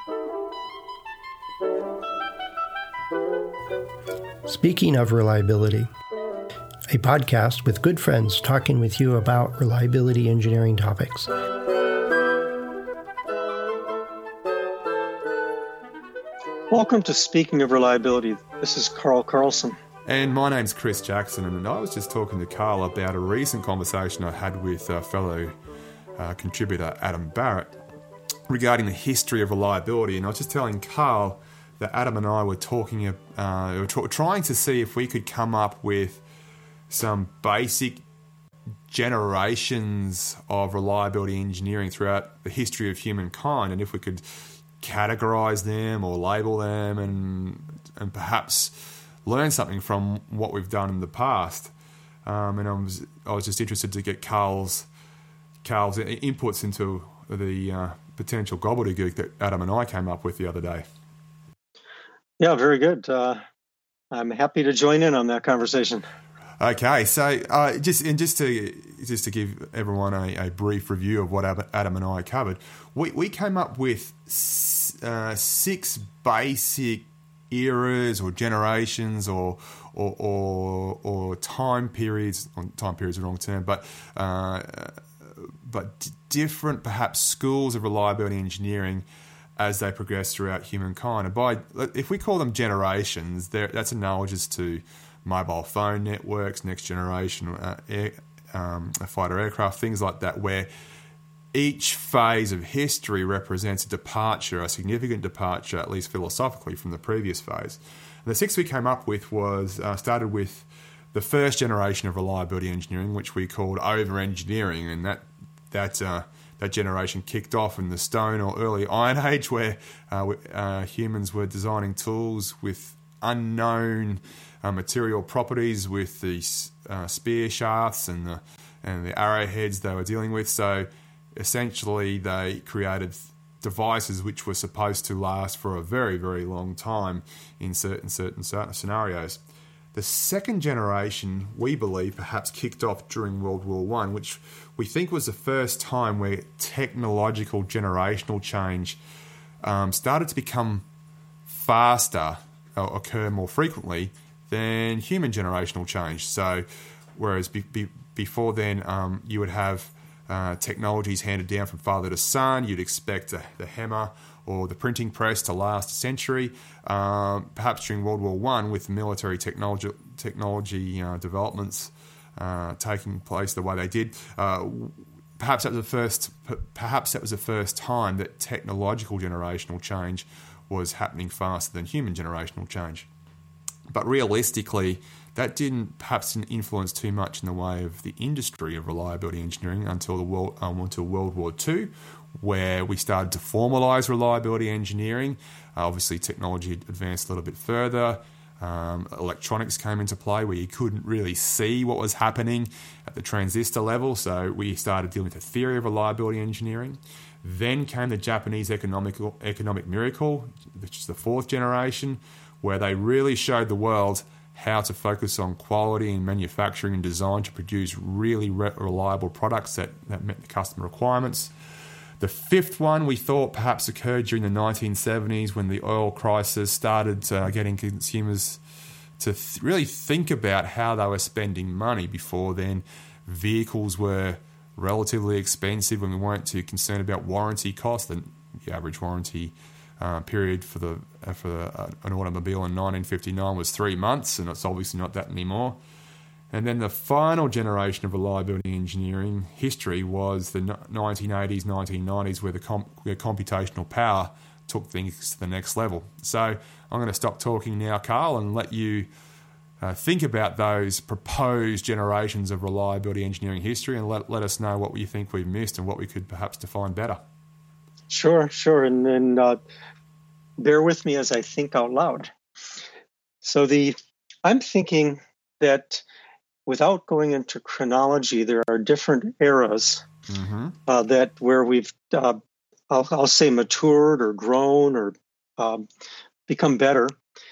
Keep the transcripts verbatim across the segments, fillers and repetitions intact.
Speaking of reliability, a podcast with good friends talking with you about reliability engineering topics. Welcome to Speaking of Reliability. This is Carl Carlson. And my name's Chris Jackson, and I was just talking to Carl about a recent conversation I had with a fellow uh, contributor, Adam Barrett, regarding the history of reliability. And I was just telling Carl that Adam and I were talking, uh, we were tr- trying to see if we could come up with some basic generations of reliability engineering throughout the history of humankind, and if we could categorize them or label them and and perhaps learn something from what we've done in the past. Um, and I was I was just interested to get Carl's Carl's inputs into the uh, potential gobbledygook that Adam and I came up with the other day. Yeah, very good. Uh, I'm happy to join in on that conversation. Okay, so uh, just and just to just to give everyone a, a brief review of what Adam and I covered, we we came up with uh, six basic eras or generations or or or, or time periods. Time periods is the wrong term, but uh, but different perhaps schools of reliability engineering as they progress throughout humankind. And by if we call them generations, that's analogous to mobile phone networks, next generation uh, air, um, fighter aircraft, things like that, where each phase of history represents a departure, a significant departure, at least philosophically, from the previous phase. And the six we came up with was uh, started with the first generation of reliability engineering, which we called over-engineering, and that that uh, that generation kicked off in the Stone or early Iron Age, where uh, uh, humans were designing tools with unknown uh, material properties, with the uh, spear shafts and the and the arrowheads they were dealing with. So essentially, they created devices which were supposed to last for a very, very long time in certain certain scenarios. The second generation, we believe, perhaps kicked off during World War One, which we think was the first time where technological generational change um, started to become faster or occur more frequently than human generational change. So whereas be, be, before then um, you would have uh, technologies handed down from father to son, you'd expect a, the hammer or the printing press to last a century. Um, perhaps during World War One, with military technology technology uh, developments uh, taking place the way they did, uh, perhaps that was the first. Perhaps that was the first time that technological generational change was happening faster than human generational change. But realistically, that didn't perhaps didn't influence too much in the way of the industry of reliability engineering until the world um, until World War Two, where we started to formalise reliability engineering. Uh, obviously, technology advanced a little bit further. Um, electronics came into play where you couldn't really see what was happening at the transistor level, so we started dealing with the theory of reliability engineering. Then came the Japanese economic, economic miracle, which is the fourth generation, where they really showed the world how to focus on quality in manufacturing and design to produce really re- reliable products that, that met the customer requirements. The fifth one we thought perhaps occurred during the nineteen seventies when the oil crisis started uh, getting consumers to th- really think about how they were spending money. Before then, vehicles were relatively expensive and we weren't too concerned about warranty costs. The, the average warranty uh, period for the uh, for the, uh, an automobile in nineteen fifty-nine was three months, and it's obviously not that anymore. And then the final generation of reliability engineering history was the nineteen eighties, nineteen nineties, where the comp- where computational power took things to the next level. So I'm going to stop talking now, Carl, and let you uh, think about those proposed generations of reliability engineering history, and let, let us know what you think we've missed and what we could perhaps define better. Sure, sure. And then uh, bear with me as I think out loud. So the I'm thinking that without going into chronology, there are different eras mm-hmm. uh, that where we've, uh, I'll, I'll say, matured or grown or um, become better.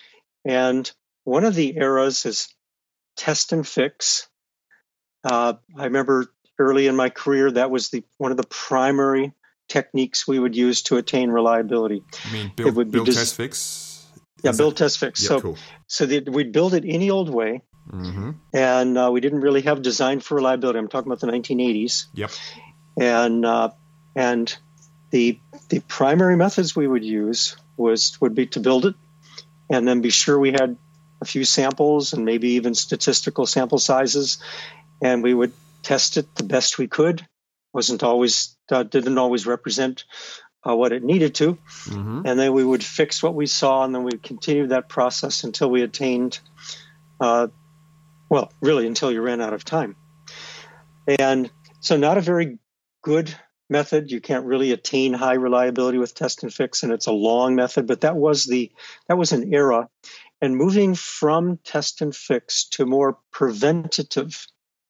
And one of the eras is test and fix. Uh, I remember early in my career, that was the one of the primary techniques we would use to attain reliability. You mean build, it would build be des- test, fix? Yeah, Is build, that- test, fix. Yeah, so cool. so that we'd build it any old way, Mm-hmm. and uh, we didn't really have design for reliability. I'm talking about the nineteen eighties. Yep. And uh, and the the primary methods we would use was would be to build it, and then be sure we had a few samples and maybe even statistical sample sizes, and we would test it the best we could. Wasn't always uh, didn't always represent uh, what it needed to, Mm-hmm. and then we would fix what we saw, and then we'd continue that process until we attained, uh, well, really until you ran out of time. And so, not a very good method. You can't really attain high reliability with test and fix, and it's a long method. But that was the that was an era, and moving from test and fix to more preventative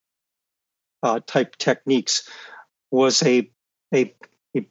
uh, type techniques was a, a a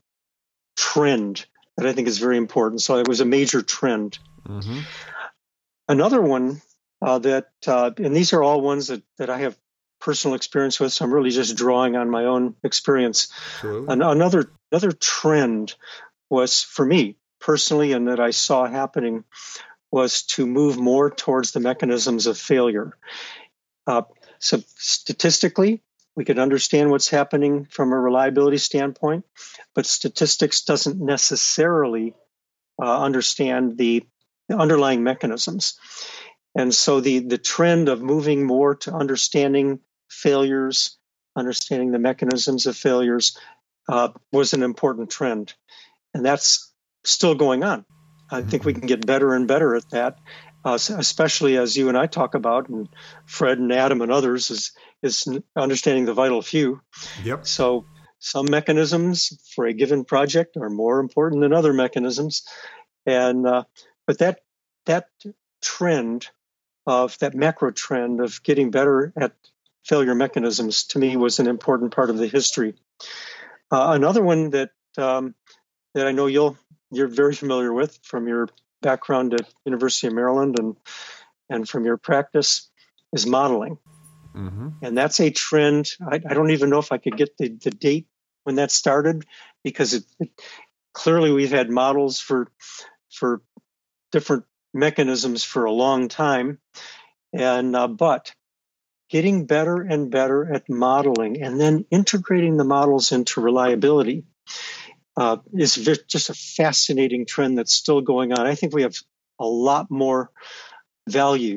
trend that I think is very important. So it was a major trend. Mm-hmm. Another one uh, that, uh, and these are all ones that, that I have personal experience with, so I'm really just drawing on my own experience. Absolutely. An- another another trend was for me personally, and that I saw happening, was to move more towards the mechanisms of failure. Uh, so statistically, we could understand what's happening from a reliability standpoint, but statistics doesn't necessarily uh, understand the, the underlying mechanisms. And so the, the trend of moving more to understanding failures, understanding the mechanisms of failures, uh, was an important trend. And that's still going on. I think we can get better and better at that, uh, especially as you and I talk about, and Fred and Adam and others, is, is understanding the vital few. Yep. So some mechanisms for a given project are more important than other mechanisms. And uh, but that that trend of that macro trend of getting better at failure mechanisms, to me, was an important part of the history. Uh, another one that um, that I know you'll you're very familiar with from your background at University of Maryland and and from your practice is modeling. Mm-hmm. And that's a trend. I, I don't even know if I could get the, the date when that started, because it, it, clearly we've had models for for different mechanisms for a long time. And uh, but getting better and better at modeling and then integrating the models into reliability uh, is just a fascinating trend that's still going on. I think we have a lot more value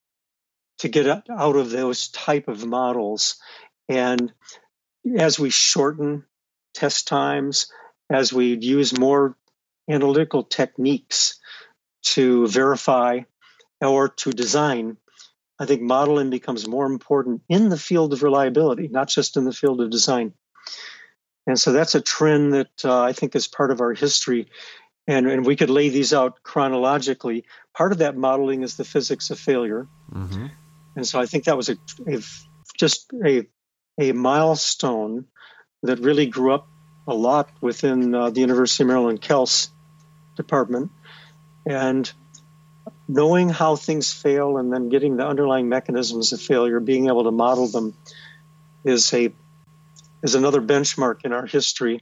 to get out of those type of models. And as we shorten test times, as we use more analytical techniques to verify or to design, I think modeling becomes more important in the field of reliability, not just in the field of design. And so that's a trend that uh, I think is part of our history. And, and we could lay these out chronologically. Part of that modeling is the physics of failure. Mm-hmm. And so I think that was a, a just a, a milestone that really grew up a lot within uh, the University of Maryland Kels department. And knowing how things fail and then getting the underlying mechanisms of failure, being able to model them, is a is another benchmark in our history.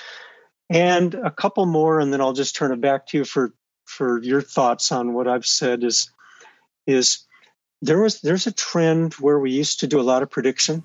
And a couple more, and then I'll just turn it back to you for, for your thoughts on what I've said, is, is there was there's a trend where we used to do a lot of prediction.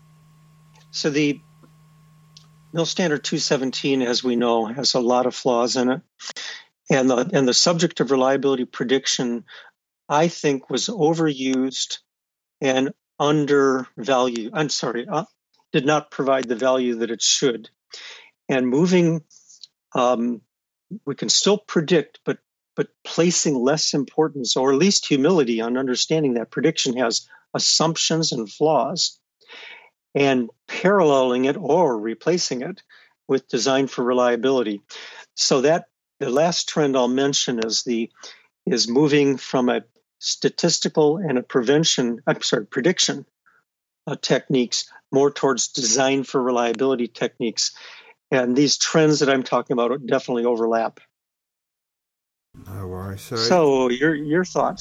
So the Mill Standard two seventeen, as we know, has a lot of flaws in it. And the, and the subject of reliability prediction, I think, was overused and undervalued. I'm sorry, uh, did not provide the value that it should. And moving, um, we can still predict, but but placing less importance, or at least humility, on understanding that prediction has assumptions and flaws, and paralleling it or replacing it with design for reliability. So that the last trend I'll mention is the is moving from a statistical and a prevention, I'm sorry, prediction uh, techniques more towards design for reliability techniques. And these trends that I'm talking about definitely overlap. No worries. So, So your your thoughts?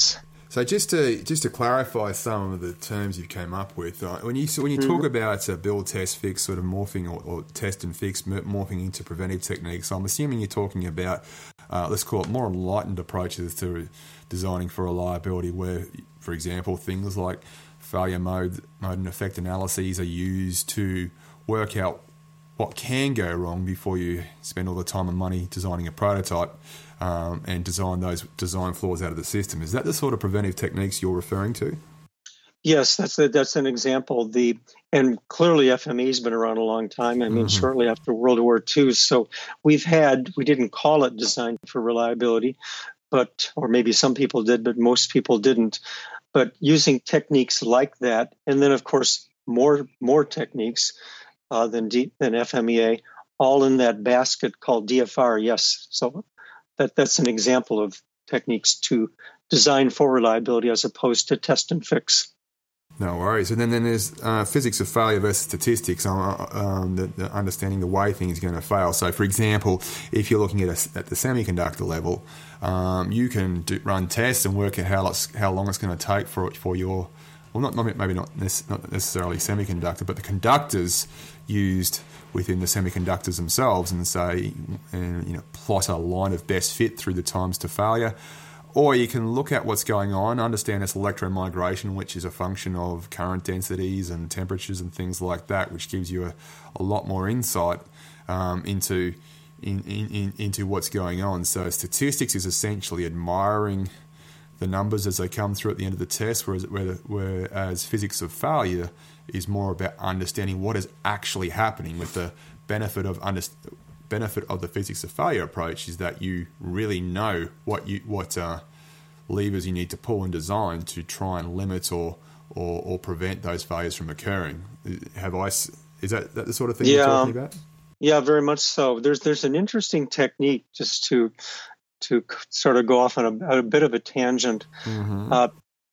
So just to just to clarify some of the terms you came up with, uh, when you so when you mm-hmm. talk about uh, build, test, fix, sort of morphing or, or test and fix, morphing into preventive techniques, I'm assuming you're talking about uh, let's call it more enlightened approaches to designing for reliability, where, for example, things like failure mode, mode and effect analyses are used to work out what can go wrong before you spend all the time and money designing a prototype. Um, and design those design flaws out of the system. Is that the sort of preventive techniques you're referring to? Yes, that's a, that's an example. The and clearly F M E has been around a long time. I mean, mm-hmm. shortly after World War Two. So we've had we didn't call it design for reliability, but or maybe some people did, but most people didn't. But using techniques like that, and then of course more more techniques uh, than D, than F M E A, all in that basket called D F R. Yes, so. That that's an example of techniques to design for reliability as opposed to test and fix. No worries. And then, then there's uh, physics of failure versus statistics, um, um, the, the understanding the way things are going to fail. So, for example, if you're looking at a, at the semiconductor level, um, you can do, run tests and work out how it's, how long it's going to take for for your well, not, not maybe not, nec- not necessarily semiconductor, but the conductors used within the semiconductors themselves, and say, and, you know, plot a line of best fit through the times to failure. Or you can look at what's going on, understand its electromigration, which is a function of current densities and temperatures and things like that, which gives you a, a lot more insight um, into in, in, into what's going on. So statistics is essentially admiring the numbers as they come through at the end of the test, whereas, whereas physics of failure is more about understanding what is actually happening. With the benefit of under, benefit of the physics of failure approach is that you really know what you what uh, levers you need to pull in design to try and limit or, or or prevent those failures from occurring. Have I? Is that, that the sort of thing yeah, you're talking about? Yeah, very much so. There's there's an interesting technique, just to to sort of go off on a, a bit of a tangent. Mm-hmm. Uh,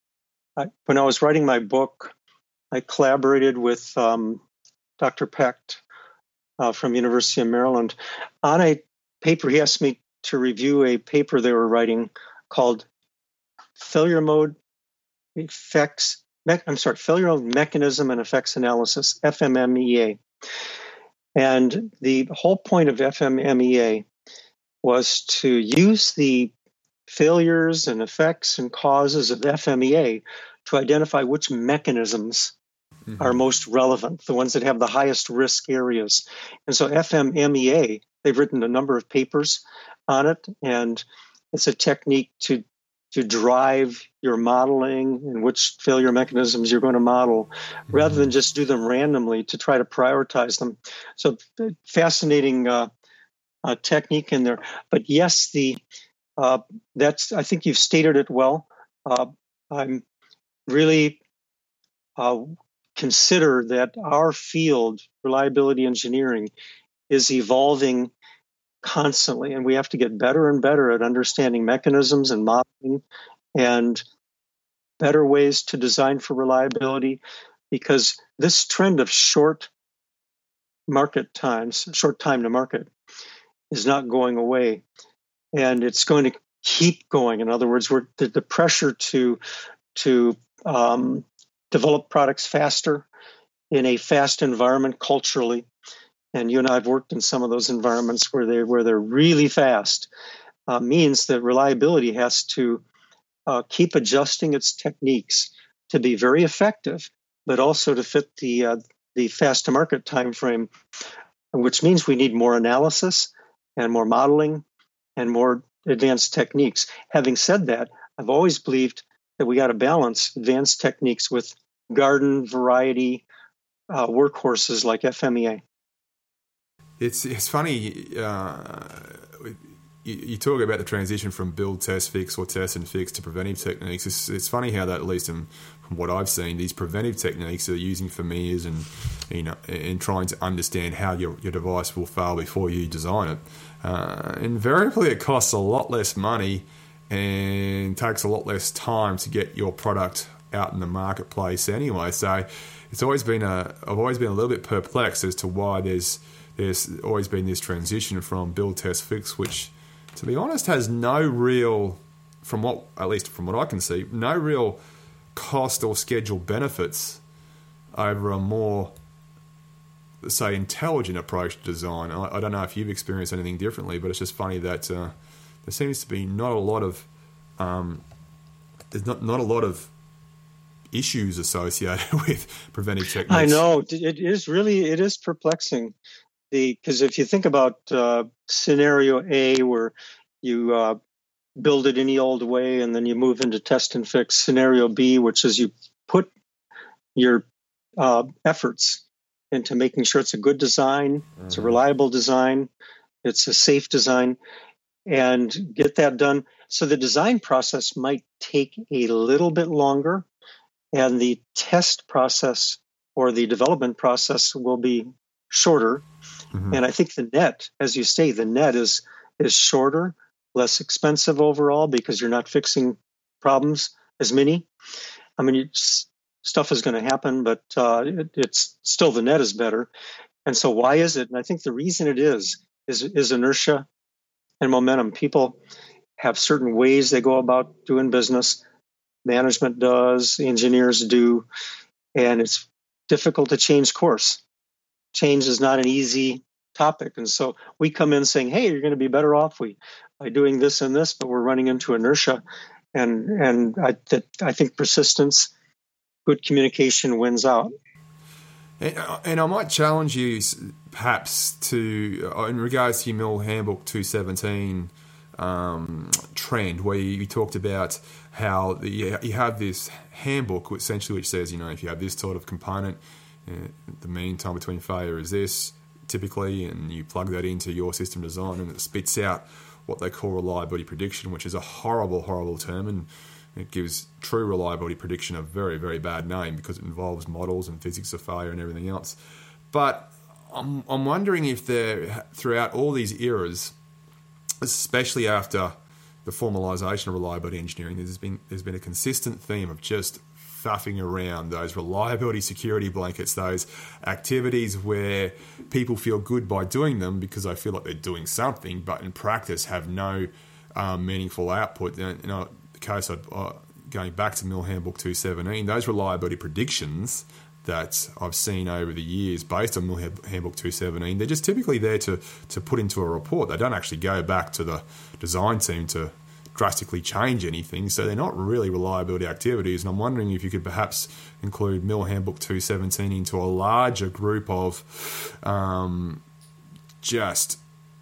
I, when I was writing my book, I collaborated with um, Doctor Pecht uh, from University of Maryland on a paper. He asked me to review a paper they were writing called Failure Mode Effects. Me- I'm sorry, Failure Mode Mechanism and Effects Analysis, F M M E A. And the whole point of F M M E A was to use the failures and effects and causes of F M E A to identify which mechanisms mm-hmm. are most relevant, the ones that have the highest risk areas. And so F M M E A, they've written a number of papers on it, and it's a technique to to drive your modeling and which failure mechanisms you're going to model, mm-hmm. rather than just do them randomly to try to prioritize them. So fascinating uh, uh, technique in there. But yes, the uh, that's I think you've stated it well. Uh, I'm really uh, consider that our field, reliability engineering, is evolving constantly, and we have to get better and better at understanding mechanisms and modeling and better ways to design for reliability, because this trend of short market times, short time to market, is not going away, and it's going to keep going. In other words, we're the, the pressure to to um, develop products faster in a fast environment culturally. And you and I have worked in some of those environments where they where they're really fast, uh, means that reliability has to uh, keep adjusting its techniques to be very effective, but also to fit the uh, the fast to market time frame, which means we need more analysis and more modeling and more advanced techniques. Having said that, I've always believed that we got to balance advanced techniques with garden variety uh, workhorses like F M E A. It's it's funny, uh, you, you talk about the transition from build, test, fix, or test and fix to preventive techniques. It's, it's funny how that, at least in, from what I've seen, these preventive techniques are using FMEAs and, you know, and trying to understand how your, your device will fail before you design it. Uh, invariably, it costs a lot less money and takes a lot less time to get your product out in the marketplace anyway. So it's always been a, I've always been a little bit perplexed as to why there's There's always been this transition from build, test, fix, which, to be honest, has no real from what, at least from what I can see, no real cost or schedule benefits over a more, say, intelligent approach to design. I, I don't know if you've experienced anything differently, but it's just funny that uh, there seems to be not a lot of um, there's not not a lot of issues associated with preventive techniques. I know it is really it is perplexing. The because if you think about uh, scenario A, where you uh, build it any old way and then you move into test and fix. Scenario B, which is you put your uh, efforts into making sure it's a good design, mm-hmm. it's a reliable design, it's a safe design, and get that done. So the design process might take a little bit longer, and the test process or the development process will be shorter. Mm-hmm. And I think the net, as you say, the net is is shorter, less expensive overall because you're not fixing problems as many. I mean, it's, stuff is going to happen, but uh, it, it's still the net is better. And so why is it? And I think the reason it is, is, is inertia and momentum. People have certain ways they go about doing business. Management does, engineers do, and it's difficult to change course. Change is not an easy topic. And so we come in saying, hey, you're going to be better off we, by doing this and this, but we're running into inertia. And and I, that, I think persistence, good communication wins out. And, and I might challenge you perhaps to, in regards to your Mill Handbook two seventeen um, trend, where you, you talked about how the, you have this handbook essentially which says, you know, if you have this sort of component, uh, the mean time between failure is this, typically, and you plug that into your system design and it spits out what they call reliability prediction, which is a horrible, horrible term, and it gives true reliability prediction a very, very bad name because it involves models and physics of failure and everything else. But I'm, I'm wondering if there, throughout all these eras, especially after the formalisation of reliability engineering, there's been there's been a consistent theme of just faffing around those reliability security blankets, those activities where people feel good by doing them because they feel like they're doing something, but in practice have no um, meaningful output. You know, the case of uh, going back to Mill Handbook two seventeen, those reliability predictions that I've seen over the years based on Mill Handbook two seventeen, they're just typically there to, to put into a report. They don't actually go back to the design team to drastically change anything, so they're not really reliability activities. And I'm wondering if you could perhaps include Mill Handbook two seventeen into a larger group of um, just,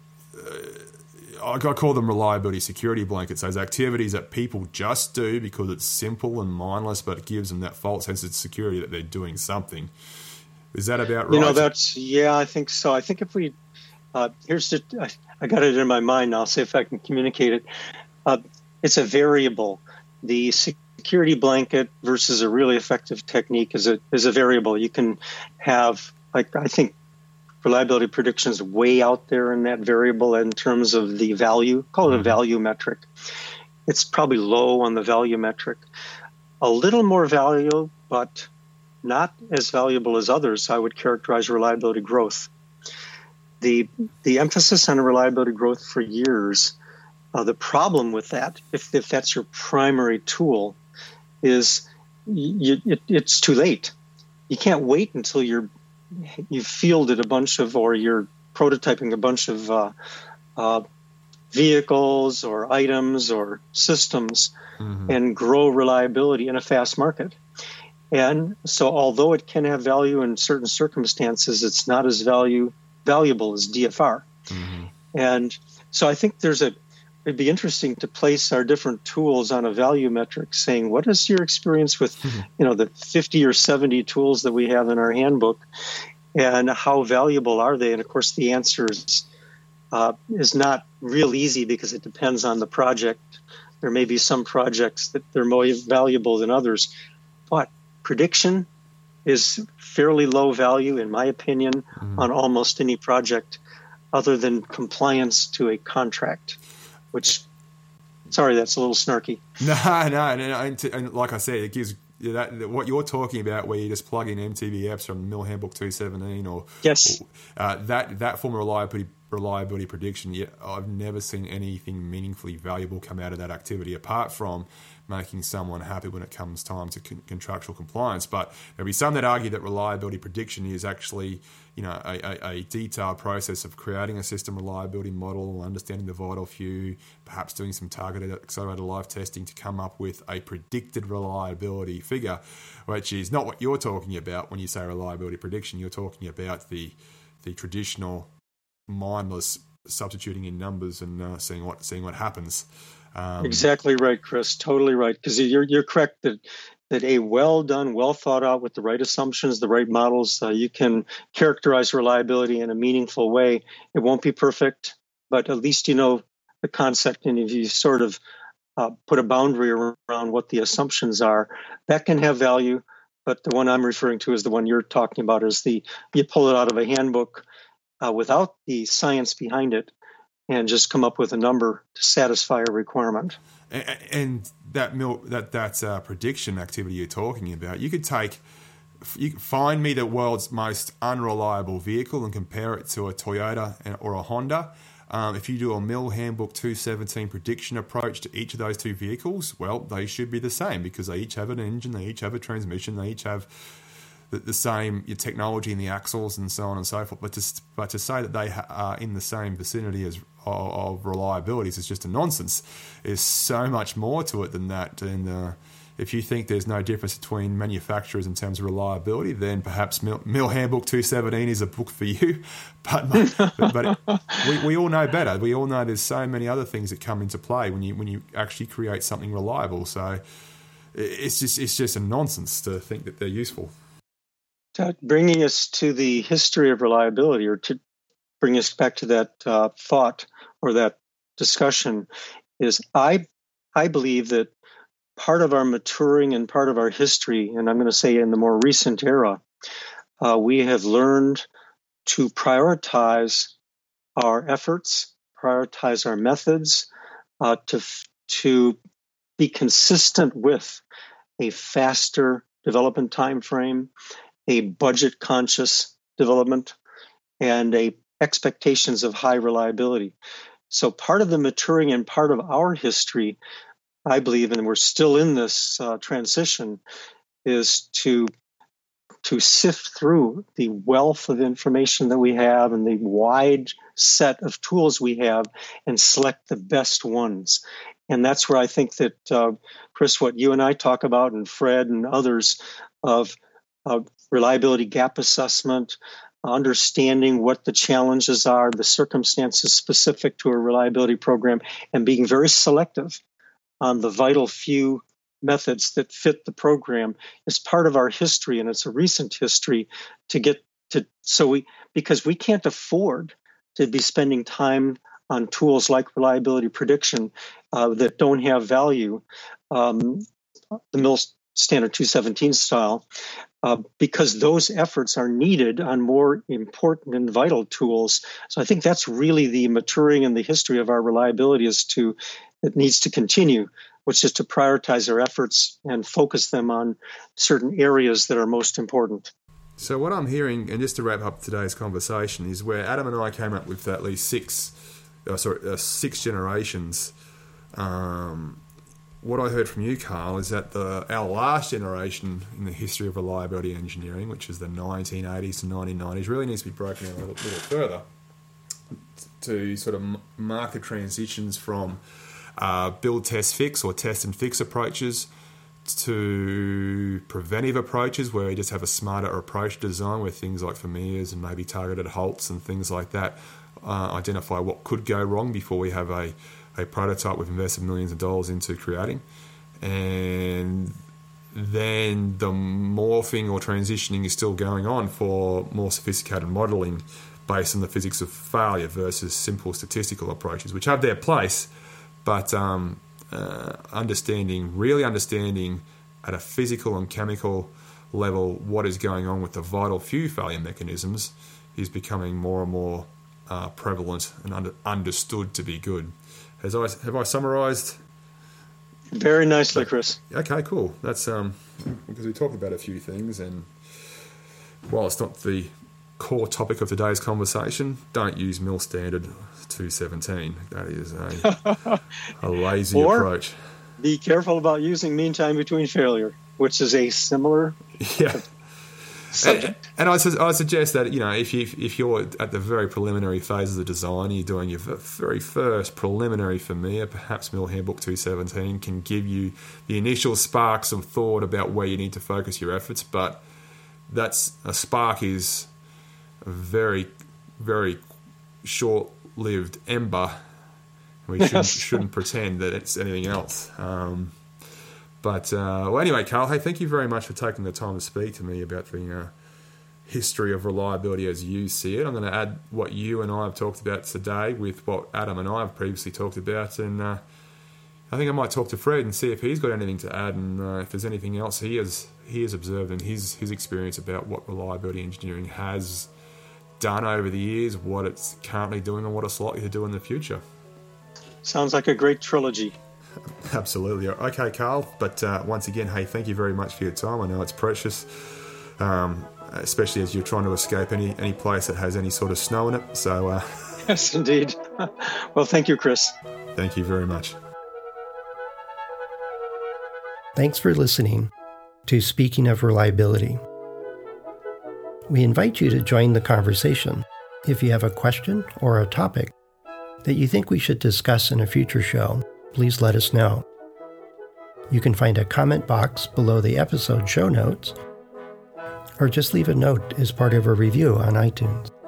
uh, I call them reliability security blankets, those activities that people just do because it's simple and mindless, but it gives them that false sense of security that they're doing something. Is that about right? You know, that's, yeah, I think so. I think if we, uh, here's the, I, I got it in my mind now, I'll see if I can communicate it. Uh, it's a variable. The security blanket versus a really effective technique is a is a variable. You can have, like, I think reliability prediction is way out there in that variable in terms of the value. Call it a value metric. It's probably low on the value metric. A little more valuable, but not as valuable as others, I would characterize reliability growth. The the emphasis on reliability growth for years. Uh, the problem with that, if, if that's your primary tool, is you, it, it's too late. You can't wait until you're you've fielded a bunch of, or you're prototyping a bunch of uh, uh, vehicles or items or systems mm-hmm. and grow reliability in a fast market. And so, although it can have value in certain circumstances, it's not as value valuable as D F R. Mm-hmm. And so, I think there's a It'd be interesting to place our different tools on a value metric, saying, what is your experience with, mm-hmm. you know, the fifty or seventy tools that we have in our handbook, and how valuable are they? And of course, the answer is, uh, is not real easy because it depends on the project. There may be some projects that they're more valuable than others, but prediction is fairly low value, in my opinion, mm-hmm. on almost any project other than compliance to a contract. Which, sorry, that's a little snarky. No, no, no, and, and like I said, it gives that what you're talking about, where you just plug in M T B Fs from Mill Handbook two seventeen, or yes, or, uh, that that form of reliability reliability prediction, yet I've never seen anything meaningfully valuable come out of that activity apart from making someone happy when it comes time to con- contractual compliance. But there'll be some that argue that reliability prediction is actually, you know, a, a, a detailed process of creating a system reliability model, understanding the vital few, perhaps doing some targeted accelerated live testing to come up with a predicted reliability figure, which is not what you're talking about when you say reliability prediction. You're talking about the the traditional mindless substituting in numbers and uh, seeing what seeing what happens. Um, exactly right, Chris. Totally right. Because you're you're correct that that a well done, well thought out with the right assumptions, the right models, uh, you can characterize reliability in a meaningful way. It won't be perfect, but at least you know the concept, and if you sort of uh, put a boundary around what the assumptions are, that can have value. But the one I'm referring to is the one you're talking about, is the you pull it out of a handbook uh, without the science behind it, and just come up with a number to satisfy a requirement. And, and that mil, that that uh, prediction activity you're talking about, you could take, you could find me the world's most unreliable vehicle and compare it to a Toyota or a Honda. Um, if you do a Mill Handbook two seventeen prediction approach to each of those two vehicles, well, they should be the same because they each have an engine, they each have a transmission, they each have the, the same technology in the axles and so on and so forth. But to, but to say that they are in the same vicinity as of, of reliabilities is just a nonsense. There's so much more to it than that. And uh, if you think there's no difference between manufacturers in terms of reliability, then perhaps Mill, Mill Handbook two seventeen is a book for you. But but, but it, we, we all know better. We all know there's so many other things that come into play when you when you actually create something reliable. So it's just it's just a nonsense to think that they're useful. Bringing us to the history of reliability, or to bring us back to that uh, thought or that discussion, is I I believe that part of our maturing and part of our history, and I'm going to say in the more recent era, uh, we have learned to prioritize our efforts, prioritize our methods, uh, to to be consistent with a faster development time frame, a budget-conscious development, and a expectations of high reliability. So part of the maturing and part of our history, I believe, and we're still in this uh, transition, is to to sift through the wealth of information that we have and the wide set of tools we have and select the best ones. And that's where I think that, uh, Chris, what you and I talk about, and Fred and others, of uh, reliability gap assessment, understanding what the challenges are, the circumstances specific to a reliability program, and being very selective on the vital few methods that fit the program is part of our history, and it's a recent history to get to. So we, because we can't afford to be spending time on tools like reliability prediction uh, that don't have value, um, the Mill Standard two seventeen style, uh, because those efforts are needed on more important and vital tools. So I think that's really the maturing and the history of our reliability is to, it needs to continue, which is to prioritize our efforts and focus them on certain areas that are most important. So what I'm hearing, and just to wrap up today's conversation, is where Adam and I came up with at least six, uh, sorry, uh, six generations. Um, what I heard from you, Carl, is that the our last generation in the history of reliability engineering, which is the nineteen eighties to nineteen nineties, really needs to be broken down a little, little further to sort of mark the transitions from uh, build, test, fix, or test and fix approaches to preventive approaches where you just have a smarter approach to design with things like familiars and maybe targeted halts and things like that, uh, identify what could go wrong before we have a, a prototype we've invested millions of dollars into creating. And then the morphing or transitioning is still going on for more sophisticated modelling based on the physics of failure versus simple statistical approaches, which have their place, but um, uh, understanding, really understanding at a physical and chemical level what is going on with the vital few failure mechanisms is becoming more and more uh, prevalent and under, understood to be good. Has I, have I summarised? Very nicely, Chris. Okay, cool. That's um, because we talked about a few things, and while it's not the core topic of today's conversation, don't use mil standard two seventeen. That is a, a lazy or approach. Be careful about using mean time between failure, which is a similar yeah. subject. And, and I, su- I suggest that, you know, if, you, if you're at the very preliminary phases of design, you're doing your very first preliminary FMEA, perhaps Mill Handbook two seventeen can give you the initial sparks of thought about where you need to focus your efforts, but that's a spark is a very, very short-lived ember. We shouldn't, yes. shouldn't pretend that it's anything else. Um, but, uh, well, anyway, Carl, hey, thank you very much for taking the time to speak to me about the uh, history of reliability as you see it. I'm going to add what you and I have talked about today with what Adam and I have previously talked about, and uh, I think I might talk to Fred and see if he's got anything to add, and uh, if there's anything else he has he has observed in his, his experience about what reliability engineering has done over the years, what it's currently doing, and what it's likely to do in the future. Sounds like a great trilogy. Absolutely. Okay, Carl. But uh, once again, hey, thank you very much for your time. I know it's precious, um, especially as you're trying to escape any, any place that has any sort of snow in it. So, uh, yes, indeed. Well, thank you, Chris. Thank you very much. Thanks for listening to Speaking of Reliability. We invite you to join the conversation. If you have a question or a topic that you think we should discuss in a future show, please let us know. You can find a comment box below the episode show notes, or just leave a note as part of a review on iTunes.